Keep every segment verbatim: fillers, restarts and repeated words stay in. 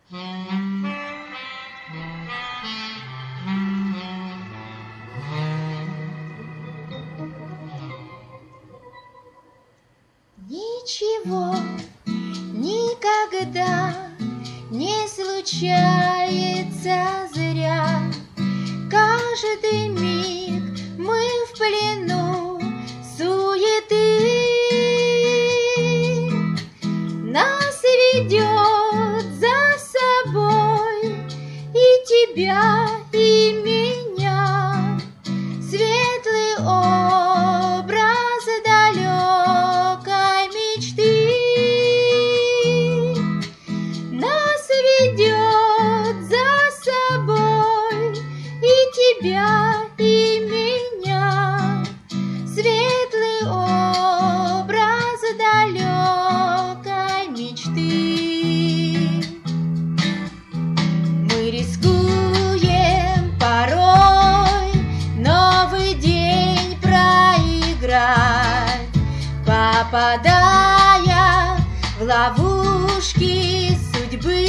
Ничего никогда не случается зря. Каждый миг мы в плену суеты. Нас ведет за собой и тебя, и меня светлый образ далекой мечты. Нас ведет за собой и тебя, и меня светлый образ далекой мечты. Мы рискуем порой новый день проиграть, попадая в ловушки судьбы.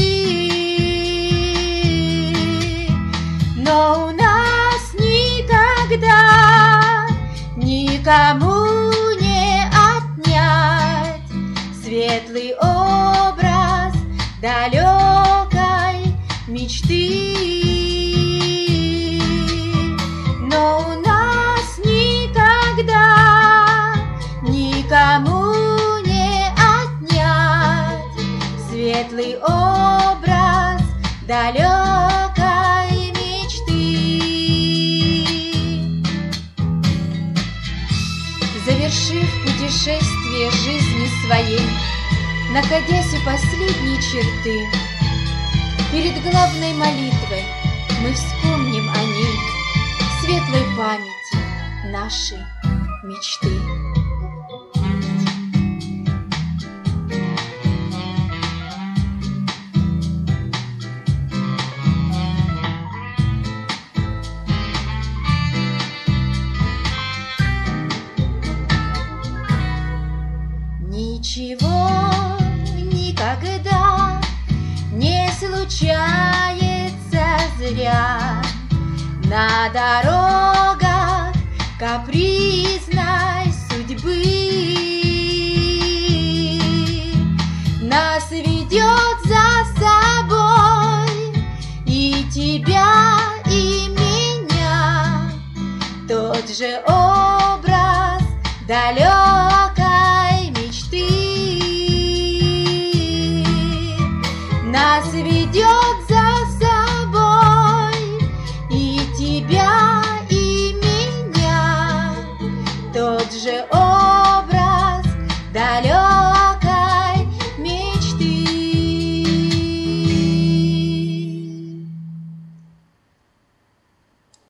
Но у нас никогда никому не отнять светлый образ далекой мечты. Но у нас никогда никому не отнять светлый образ далекой мечты. Завершив путешествие жизни своей, находясь у последней черты, перед главной молитвой мы вспомним о ней в светлой памяти нашей мечты. Ничего никогда не случается зря. На дорогах капризной судьбы нас ведет за собой и тебя, и меня тот же образ далекой мечты. Нас ведет за собой и тебя, и меня тот же образ